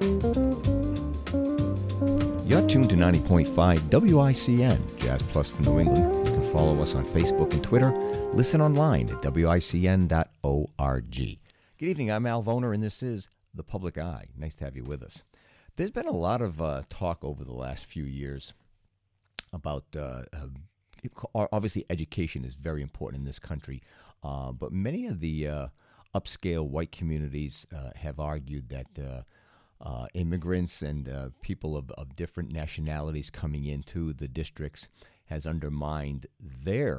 You're tuned to 90.5 WICN, Jazz Plus from New England. You can follow us on Facebook and Twitter. Listen online at WICN.org. Good evening, I'm Al Voner, and this is The Public Eye. Nice to have you with us. There's been a lot of talk over the last few years about, obviously education is very important in this country, but many of the upscale white communities have argued that immigrants and people of different nationalities coming into the districts has undermined their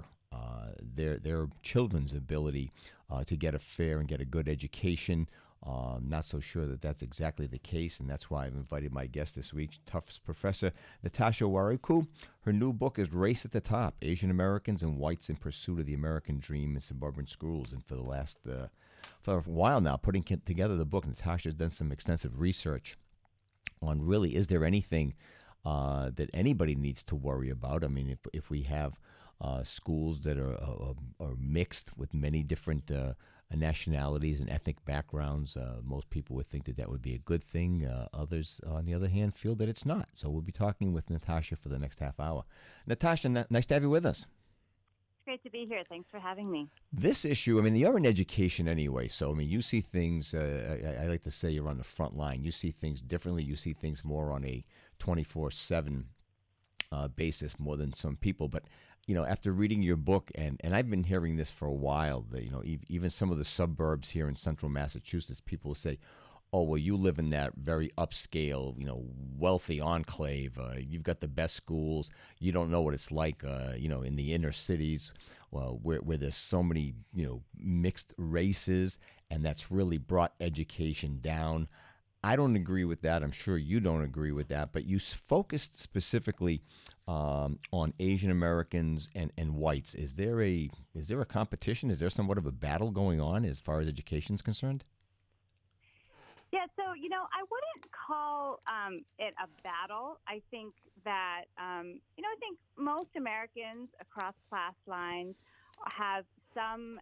children's ability to get a fair and get a good education. Not so sure that that's exactly the case, and that's why I've invited my guest this week, Tufts professor Natasha Warriku. Her new book is Race at the Top, Asian Americans and Whites in Pursuit of the American Dream in Suburban Schools. And for a while now, putting together the book, Natasha has done some extensive research on really, is there anything that anybody needs to worry about? I mean, if we have schools that are mixed with many different nationalities and ethnic backgrounds, most people would think that would be a good thing. Others, on the other hand, feel that it's not. So we'll be talking with Natasha for the next half hour. Natasha, nice to have you with us. Great to be here. Thanks for having me. This issue, I mean, you're in education anyway, so, I mean, you see things, I like to say you're on the front line. You see things differently. You see things more on a 24/7 basis more than some people. But, you know, after reading your book, and I've been hearing this for a while, that, you know, even some of the suburbs here in central Massachusetts, people say, oh, well, you live in that very upscale, you know, wealthy enclave. You've got the best schools. You don't know what it's like, you know, in the inner cities, where there's so many, you know, mixed races, and that's really brought education down. I don't agree with that. I'm sure you don't agree with that. But you focused specifically on Asian Americans and whites. Is there a competition? Is there somewhat of a battle going on as far as education is concerned? Yeah, so, you know, I wouldn't call it a battle. I think that, you know, I think most Americans across class lines have some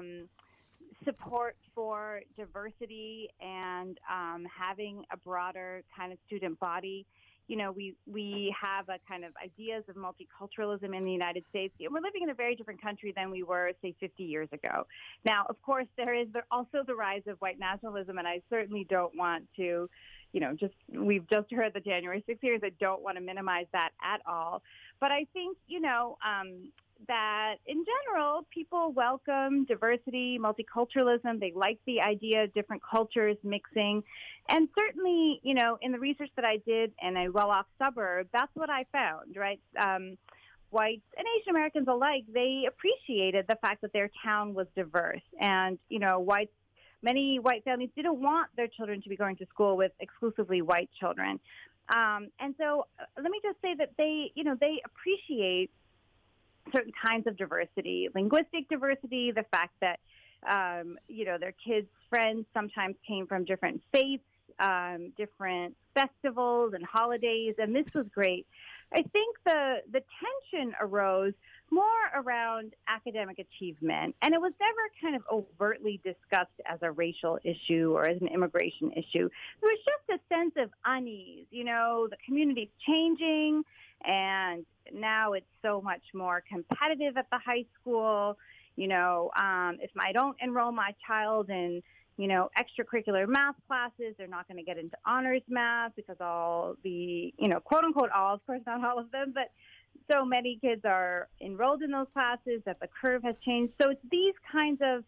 support for diversity and having a broader kind of student body. You know, we have a kind of ideas of multiculturalism in the United States. We're living in a very different country than we were, say, 50 years ago. Now, of course, there is also the rise of white nationalism, and I certainly don't want to, you know, we've just heard the January 6th hearings. I don't want to minimize that at all. But I think, you know, that in general, people welcome diversity, multiculturalism. They like the idea of different cultures mixing. And certainly, you know, in the research that I did in a well-off suburb, that's what I found, right? Whites and Asian Americans alike, they appreciated the fact that their town was diverse. And, you know, many white families didn't want their children to be going to school with exclusively white children. And so let me just say that they appreciate certain kinds of diversity, linguistic diversity, the fact that, you know, their kids' friends sometimes came from different faiths, different festivals and holidays, and this was great. I think the tension arose more around academic achievement, and it was never kind of overtly discussed as a racial issue or as an immigration issue. There was just a sense of unease. You know, the community's changing, and now it's so much more competitive at the high school. You know, if I don't enroll my child in, you know, extracurricular math classes, they're not going to get into honors math because all the, you know, quote unquote all, of course not all of them, but so many kids are enrolled in those classes that the curve has changed. So it's these kinds of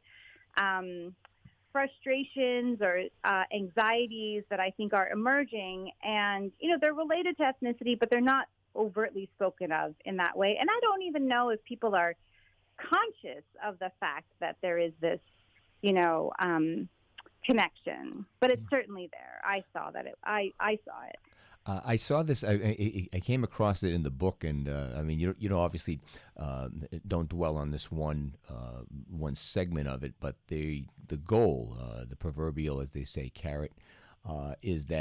frustrations or anxieties that I think are emerging, and, you know, they're related to ethnicity, but they're not overtly spoken of in that way. And I don't even know if people are conscious of the fact that there is this, you know, connection, but it's certainly there. I saw that. I saw it. I saw this. I came across it in the book, and I mean, you know, obviously, don't dwell on this one segment of it, but the goal, the proverbial, as they say, carrot, is that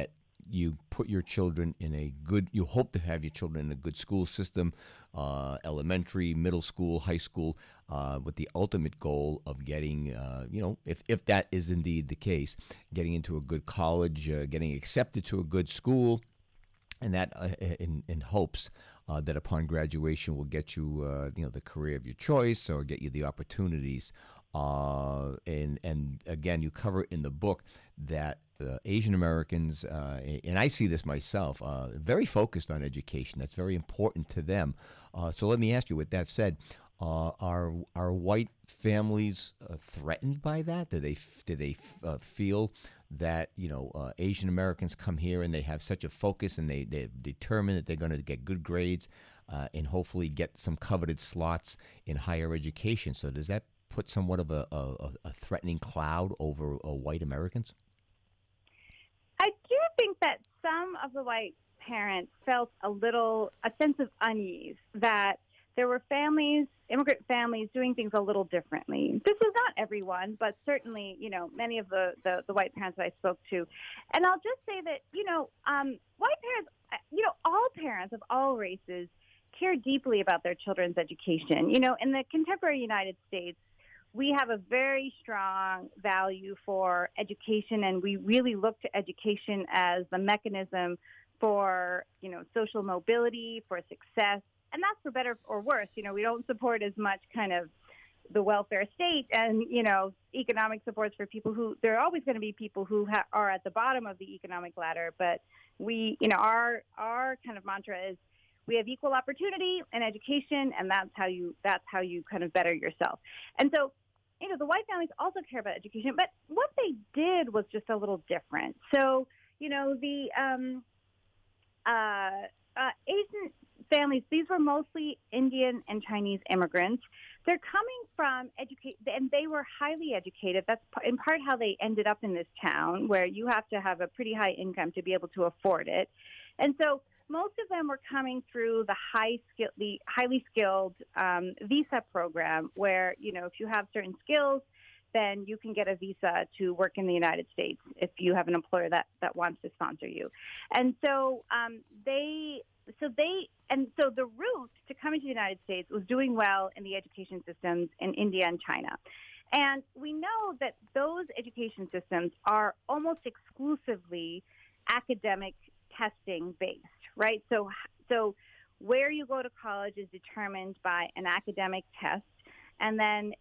you put your children in a good, you hope to have your children in a good school system, elementary, middle school, high school, with the ultimate goal of getting, if that is indeed the case, getting into a good college, getting accepted to a good school, and that in hopes that upon graduation will get you, the career of your choice or get you the opportunities. And again, you cover in the book that Asian Americans, and I see this myself, very focused on education. That's very important to them. So let me ask you, with that said, are white families threatened by that? Do they feel that Asian Americans come here and they have such a focus and they're determined that they're going to get good grades and hopefully get some coveted slots in higher education? So does that put somewhat of a threatening cloud over white Americans? I do think that some of the white parents felt a sense of unease that there were immigrant families doing things a little differently. This was not everyone, but certainly, many of the white parents that I spoke to. And I'll just say that, white parents, all parents of all races care deeply about their children's education. In the contemporary United States, we have a very strong value for education, and we really look to education as the mechanism for, social mobility, for success. And that's for better or worse. We don't support as much kind of the welfare state and, economic supports for people there are always going to be people who are at the bottom of the economic ladder. But we, our kind of mantra is we have equal opportunity in education, and that's how you kind of better yourself. And so, the white families also care about education, but what they did was just a little different. So, the Asian families, these were mostly Indian and Chinese immigrants. They're coming from and they were highly educated. That's in part how they ended up in this town, where you have to have a pretty high income to be able to afford it. And so most of them were coming through the highly skilled visa program, where, if you have certain skills, then you can get a visa to work in the United States if you have an employer that wants to sponsor you. And so the route to coming to the United States was doing well in the education systems in India and China. And we know that those education systems are almost exclusively academic testing based, right? So where you go to college is determined by an academic test. And then,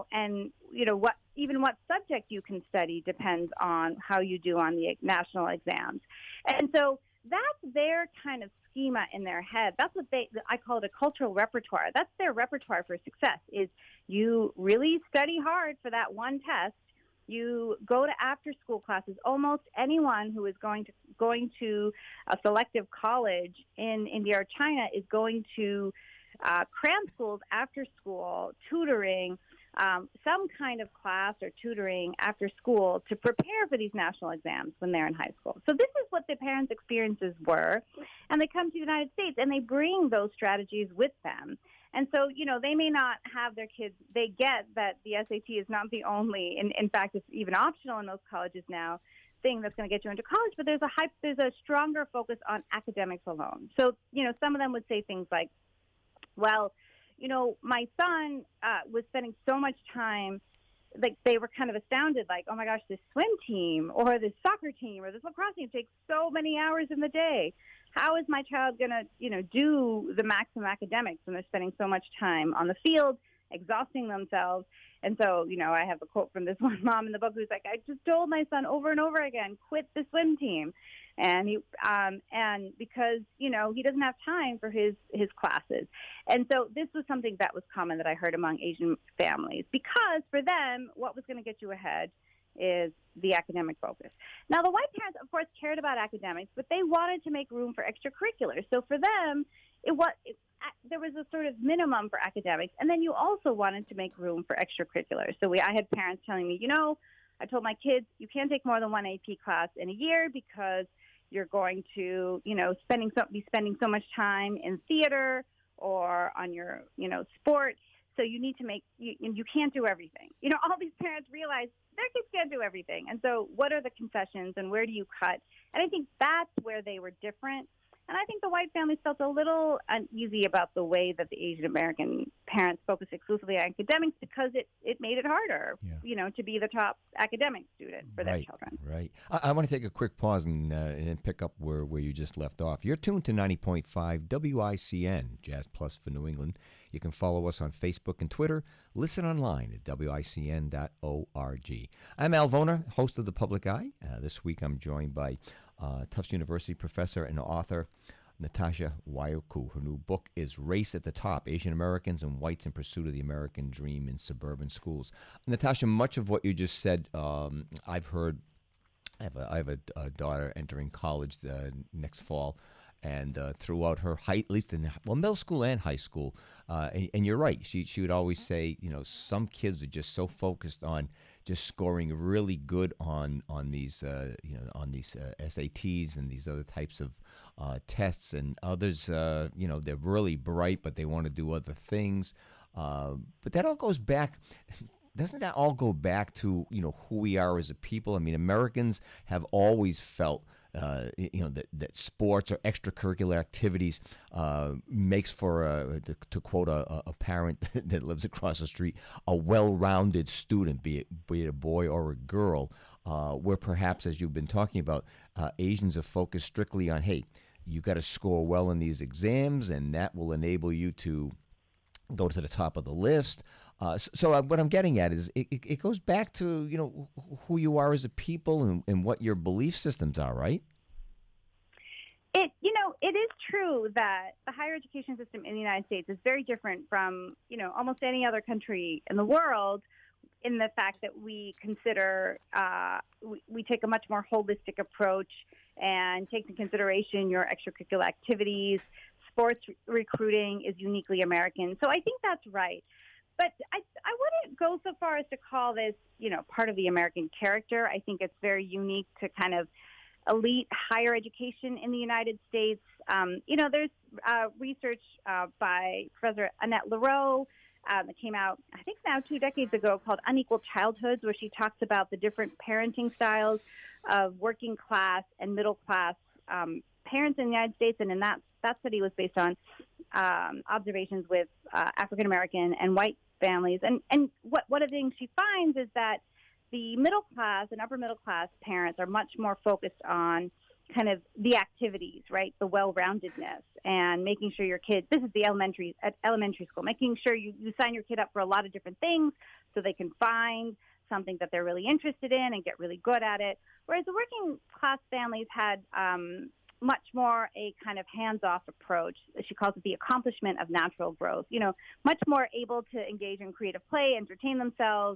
what subject you can study depends on how you do on the national exams. And so that's their kind of schema in their head. That's what I call it a cultural repertoire. That's their repertoire for success, is you really study hard for that one test. You go to after-school classes. Almost anyone who is going to a selective college in India or China is going to cram schools after school, tutoring, some kind of class or tutoring after school to prepare for these national exams when they're in high school. So this is what the parents' experiences were. And they come to the United States and they bring those strategies with them. And so, they may not have their kids, they get that the SAT is not the only, in fact, it's even optional in most colleges now, thing that's going to get you into college, but there's a stronger focus on academics alone. So, some of them would say things like, well, my son was spending so much time, like they were kind of astounded, like, oh my gosh, this swim team or this soccer team or this lacrosse team takes so many hours in the day. How is my child going to, do the maximum academics when they're spending so much time on the field, exhausting themselves? And so, I have a quote from this one mom in the book who's like, I just told my son over and over again, quit the swim team. And he, and because, he doesn't have time for his classes. And so this was something that was common that I heard among Asian families, because for them, what was going to get you ahead is the academic focus. Now, the white parents, of course, cared about academics, but they wanted to make room for extracurriculars. So for them, there was a sort of minimum for academics, and then you also wanted to make room for extracurriculars. So I had parents telling me, I told my kids, you can't take more than one AP class in a year because you're going to, be spending so much time in theater or on your, sport. So you need to you can't do everything. All these parents realize their kids can't do everything. And so what are the concessions and where do you cut? And I think that's where they were different. And I think the white families felt a little uneasy about the way that the Asian American parents focused exclusively on academics because it made it harder, to be the top academic student for their children. Right. I want to take a quick pause and pick up where you just left off. You're tuned to 90.5 WICN, Jazz Plus for New England. You can follow us on Facebook and Twitter. Listen online at WICN.org. I'm Al Vona, host of The Public Eye. This week I'm joined by Tufts University professor and author Natasha Waiuku. Her new book is Race at the Top, Asian Americans and Whites in Pursuit of the American Dream in Suburban Schools. Natasha, much of what you just said, I've heard. I have a daughter entering college next fall, and throughout her at least in middle school and high school, and you're right. She would always say, some kids are just so focused on just scoring really good on these SATs and these other types of tests, and others they're really bright but they want to do other things. But that all goes back. Doesn't that all go back to who we are as a people? I mean, Americans have always felt that sports or extracurricular activities makes for, to quote a parent that lives across the street, a well-rounded student, be it a boy or a girl, where perhaps, as you've been talking about, Asians are focused strictly on, hey, you got to score well in these exams, and that will enable you to go to the top of the list. So what I'm getting at is it goes back to, who you are as a people and what your belief systems are, right? It is true that the higher education system in the United States is very different from, almost any other country in the world, in the fact that we consider, we take a much more holistic approach and take into consideration your extracurricular activities. Sports recruiting is uniquely American. So I think that's right. But I wouldn't go so far as to call this, part of the American character. I think it's very unique to kind of elite higher education in the United States. There's research by Professor Annette Lareau that came out, I think now 2 decades ago, called Unequal Childhoods, where she talks about the different parenting styles of working class and middle class parents in the United States. And in that study was based on observations with African American and white families. And one of the things she finds is that the middle class and upper middle class parents are much more focused on kind of the activities, right? The well-roundedness and making sure your kid, this is the elementary school, making sure you sign your kid up for a lot of different things so they can find something that they're really interested in and get really good at it. Whereas the working class families had much more a kind of hands-off approach. She calls it the accomplishment of natural growth. Much more able to engage in creative play, entertain themselves,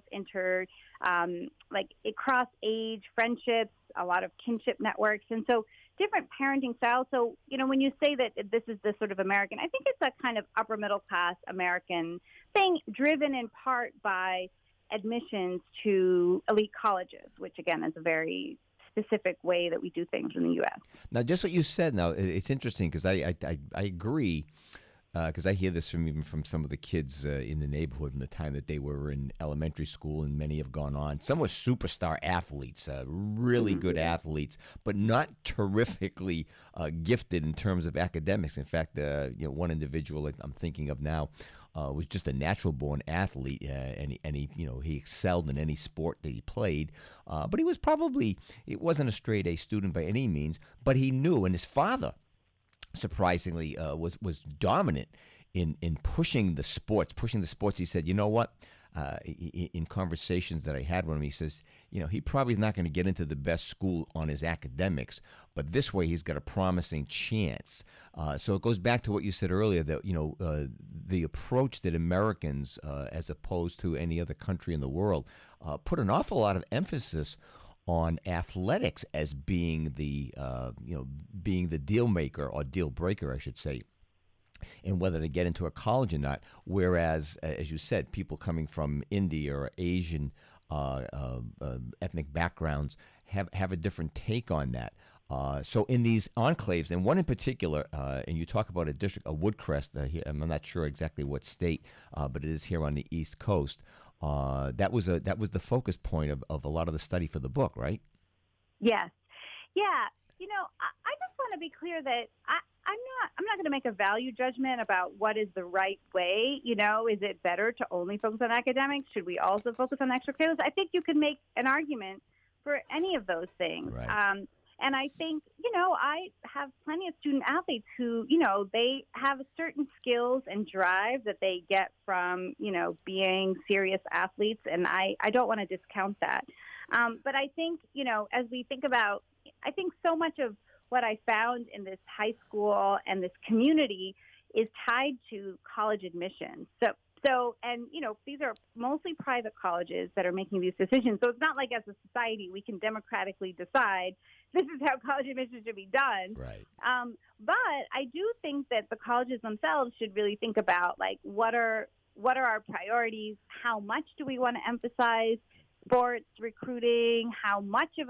across age friendships, a lot of kinship networks, and so different parenting styles. So, when you say that this is the sort of American, I think it's a kind of upper middle class American thing, driven in part by admissions to elite colleges, which again is a very specific way that we do things in the U.S. Now, just what you said, now, it's interesting because I agree, because I hear this even from some of the kids in the neighborhood in the time that they were in elementary school, and many have gone on. Some were superstar athletes, really good athletes, but not terrifically gifted in terms of academics. In fact, one individual that I'm thinking of now was just a natural-born athlete, and he excelled in any sport that he played. But he was it wasn't a straight-A student by any means, but he knew, and his father, surprisingly, was dominant in pushing the sports. He said, you know what? In conversations that I had with him, he says, he probably is not going to get into the best school on his academics, but this way he's got a promising chance. So it goes back to what you said earlier, that the approach that Americans, as opposed to any other country in the world, put an awful lot of emphasis on athletics as being the deal maker, or deal breaker, I should say, and whether to get into a college or not. Whereas, as you said, people coming from India or Asian ethnic backgrounds have a different take on that. So in these enclaves, and one in particular, and you talk about a district, a Woodcrest. I'm not sure exactly what state, but it is here on the East Coast. That was the focus point of a lot of the study for the book, right? Yes. Yeah. I just want to be clear that I'm not going to make a value judgment about what is the right way. Is it better to only focus on academics? Should we also focus on extracurriculars? I think you can make an argument for any of those things. Right. And I think, I have plenty of student athletes who, they have certain skills and drive that they get from, being serious athletes. And I don't want to discount that. But I think, as we think about, I think so much of what I found in this high school and this community is tied to college admissions. And these are mostly private colleges that are making these decisions. So it's not like as a society we can democratically decide this is how college admissions should be done. Right. But I do think that the colleges themselves should really think about what are our priorities? How much do we want to emphasize sports recruiting? How much of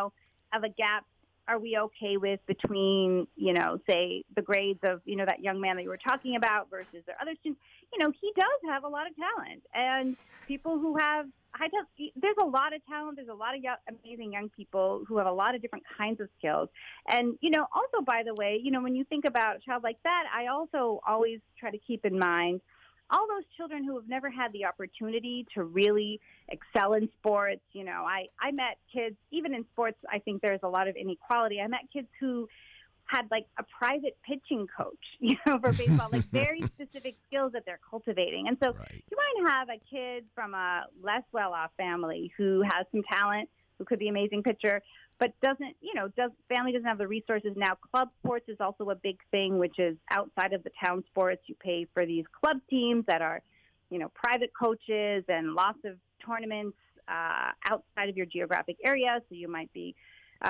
a gap are we okay with between, say, the grades of, that young man that you were talking about versus the other students? He does have a lot of talent. And people who have high talent, there's a lot of talent. There's a lot of amazing young people who have a lot of different kinds of skills. And, also, by the way, when you think about a child like that, I also always try to keep in mind all those children who have never had the opportunity to really excel in sports. I met kids, even in sports, I think there's a lot of inequality. I met kids who had a private pitching coach, for baseball, very specific skills that they're cultivating. And so Right. You might have a kid from a less well-off family who has some talent, who could be an amazing pitcher, but family doesn't have the resources. Now, club sports is also a big thing, which is outside of the town sports. You pay for these club teams that are, private coaches and lots of tournaments outside of your geographic area. So you might be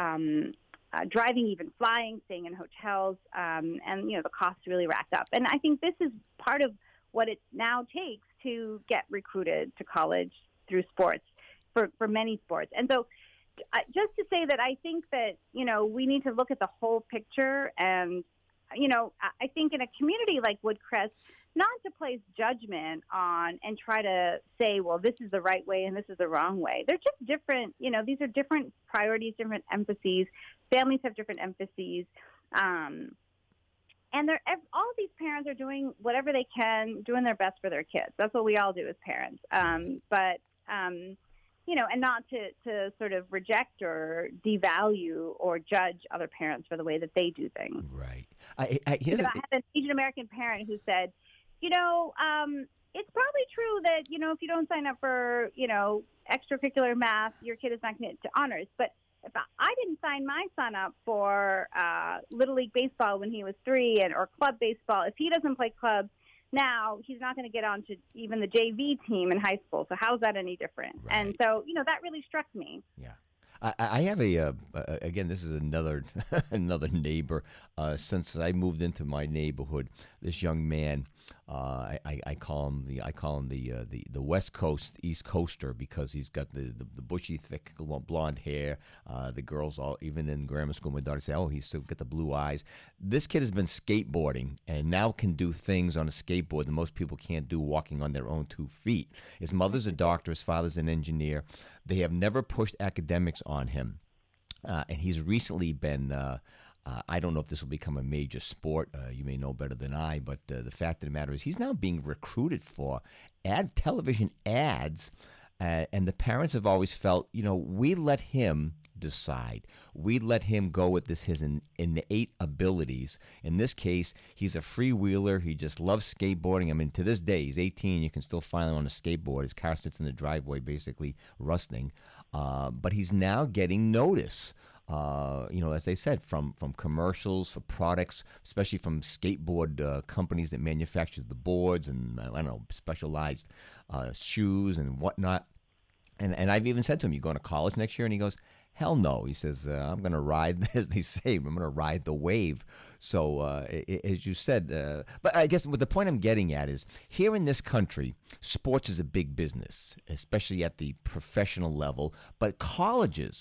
driving, even flying, staying in hotels, and the costs really rack up. And I think this is part of what it now takes to get recruited to college through sports for many sports. And so just to say that I think that, we need to look at the whole picture. And, I think in a community like Woodcrest, not to place judgment on and try to say, well, this is the right way and this is the wrong way. They're just different. These are different priorities, different emphases. Families have different emphases. And all these parents are doing whatever they can, doing their best for their kids. That's what we all do as parents. And not to sort of reject or devalue or judge other parents for the way that they do things. Right. I had an Asian American parent who said, it's probably true that, if you don't sign up for, extracurricular math, your kid is not going to get to honors. But if I didn't sign my son up for Little League Baseball when he was 3 or club baseball, if he doesn't play club now, he's not going to get onto even the JV team in high school. So how's that any different? Right. And so, that really struck me. Yeah. I have again, this is another another neighbor. Since I moved into my neighborhood, this young man, I call him the West Coast East Coaster, because he's got the bushy, thick blonde hair. The girls, all even in grammar school, my daughter say, "Oh, he's still got the blue eyes." This kid has been skateboarding and now can do things on a skateboard that most people can't do walking on their own 2 feet. His mother's a doctor, his father's an engineer. They have never pushed academics on him, and he's recently been. I don't know if this will become a major sport. You may know better than I, but the fact of the matter is he's now being recruited for television ads, and the parents have always felt, we let him decide. We let him go with his innate abilities. In this case, he's a freewheeler. He just loves skateboarding. I mean, to this day, he's 18. You can still find him on a skateboard. His car sits in the driveway, basically rusting. But he's now getting notice. As I said, from commercials for products, especially from skateboard companies that manufacture the boards and, specialized shoes and whatnot. And I've even said to him, "You going to college next year?" And he goes, "Hell no." He says, "I'm going to ride," as they say, "I'm going to ride the wave." So, as you said, but I guess what the point I'm getting at is, here in this country, sports is a big business, especially at the professional level. But colleges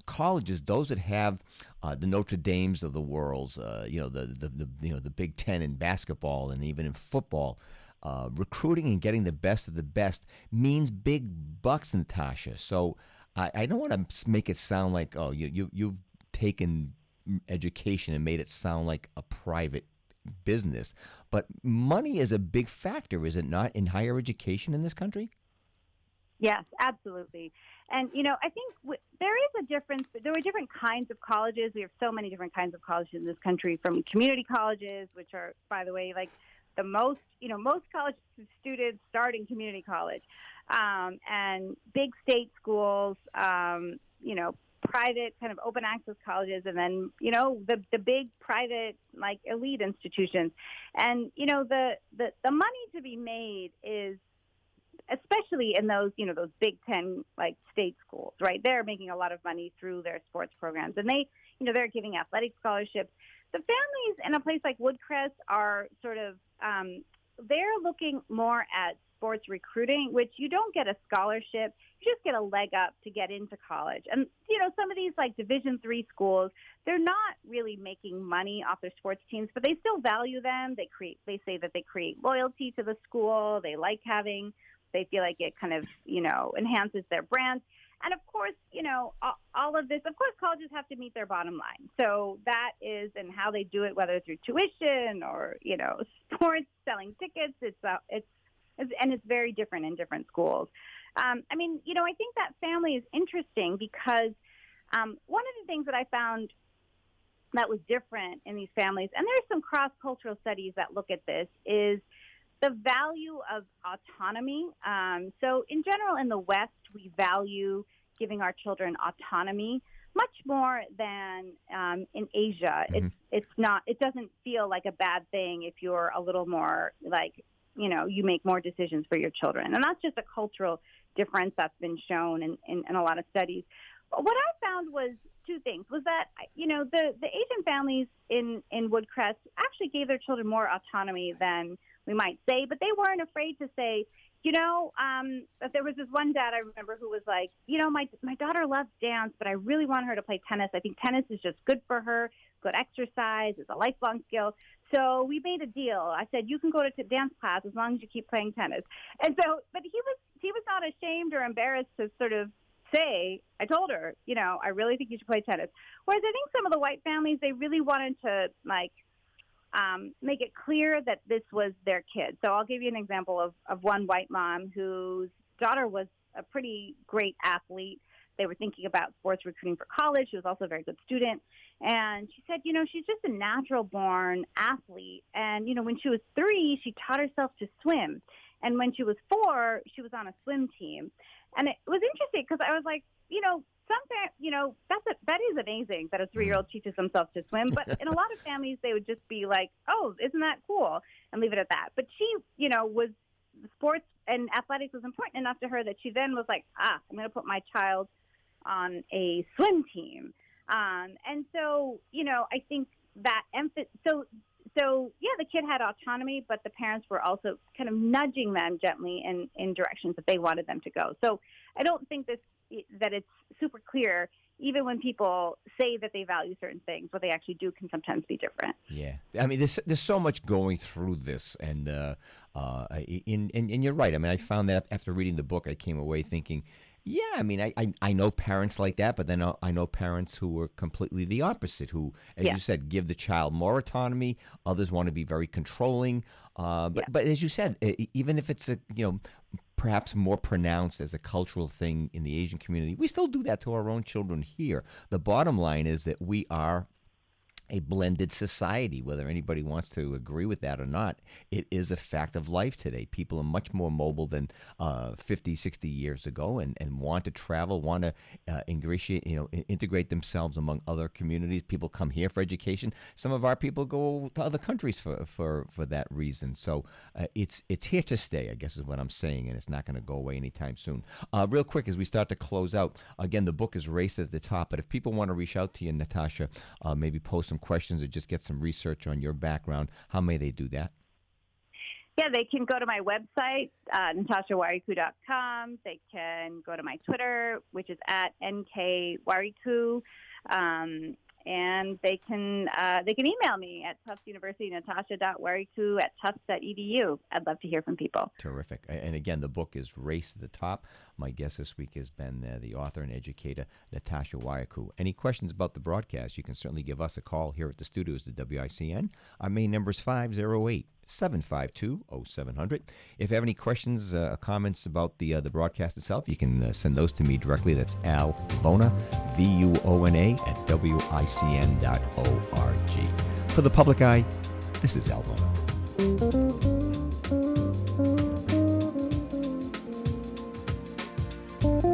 colleges, those that have the Notre Dames of the world, the Big Ten in basketball and even in football, recruiting and getting the best of the best means big bucks, Natasha. So I don't want to make it sound like, oh, you've taken education and made it sound like a private business. But money is a big factor, is it not, in higher education in this country? Yes, absolutely. And, I think there is a difference. There are different kinds of colleges. We have so many different kinds of colleges in this country, from community colleges, which are, by the way, like the most college students start in community college, and big state schools, private kind of open access colleges, and then, the big private, like, elite institutions. And, the money to be made is, especially in those, those Big Ten, like, state schools, right? They're making a lot of money through their sports programs, and they're giving athletic scholarships. The families in a place like Woodcrest are sort of, they're looking more at sports recruiting, which you don't get a scholarship. You just get a leg up to get into college. And, some of these, like, Division III schools, they're not really making money off their sports teams, but they still value them. They say that they create loyalty to the school. They feel like it kind of, enhances their brand. And of course, all of this, of course, colleges have to meet their bottom line. So that is, and how they do it, whether through tuition or, sports, selling tickets, it's very different in different schools. I think that family is interesting because one of the things that I found that was different in these families, and there's some cross-cultural studies that look at this, is the value of autonomy. So in general, in the West, we value giving our children autonomy much more than in Asia. Mm-hmm. It doesn't feel like a bad thing if you're a little more, like, you make more decisions for your children. And that's just a cultural difference that's been shown in a lot of studies. But what I found was two things. Was that, the Asian families in Woodcrest actually gave their children more autonomy than we might say, but they weren't afraid to say, but there was this one dad I remember who was like, my daughter loves dance, but I really want her to play tennis. I think tennis is just good for her, good exercise, it's a lifelong skill. So we made a deal. I said, you can go to dance class as long as you keep playing tennis. And so, but he was not ashamed or embarrassed to sort of say, I told her, I really think you should play tennis. Whereas I think some of the white families, they really wanted to, like, make it clear that this was their kid. So I'll give you an example of one white mom whose daughter was a pretty great athlete. They were thinking about sports recruiting for college. She was also a very good student. And she said, she's just a natural-born athlete. And, when she was 3, she taught herself to swim. And when she was 4, she was on a swim team. And it was interesting because I was like, that is amazing that a 3-year-old teaches themselves to swim. But in a lot of families, they would just be like, oh, isn't that cool? And leave it at that. But she, was sports and athletics was important enough to her that she then was like, I'm going to put my child on a swim team. And so, I think that so yeah, the kid had autonomy, but the parents were also kind of nudging them gently in directions that they wanted them to go. So I don't think that it's super clear, even when people say that they value certain things, what they actually do can sometimes be different. Yeah. I mean, there's so much going through this, and you're right. I mean, I found that after reading the book, I came away thinking, yeah, I mean, I know parents like that, but then I know parents who are completely the opposite, who, as you said, give the child more autonomy. Others want to be very controlling. But as you said, even if it's perhaps more pronounced as a cultural thing in the Asian community, we still do that to our own children here. The bottom line is that we are a blended society, whether anybody wants to agree with that or not. It is a fact of life today. People are much more mobile than 50, 60 years ago, and want to travel, want to integrate themselves among other communities. People come here for education. Some of our people go to other countries for that reason. So it's here to stay, I guess is what I'm saying, and it's not going to go away anytime soon. Real quick, as we start to close out, again, the book is Race at the Top, but if people want to reach out to you, Natasha, maybe post some questions or just get some research on your background, how may they do that? Yeah, they can go to my website, NatashaWariku.com. They can go to my Twitter, which is at NKWariku. And they can email me at Tufts University, natasha.wariku@tufts.edu. I'd love to hear from people. Terrific. And again, the book is Race to the Top. My guest this week has been the author and educator, Natasha Wariku. Any questions about the broadcast, you can certainly give us a call here at the studios at WICN. Our main number is 508-752-0700. If you have any questions or comments about the broadcast itself, you can send those to me directly. That's Al Vona, VUONA, at WICN.org. For the Public Eye, this is Al Vona.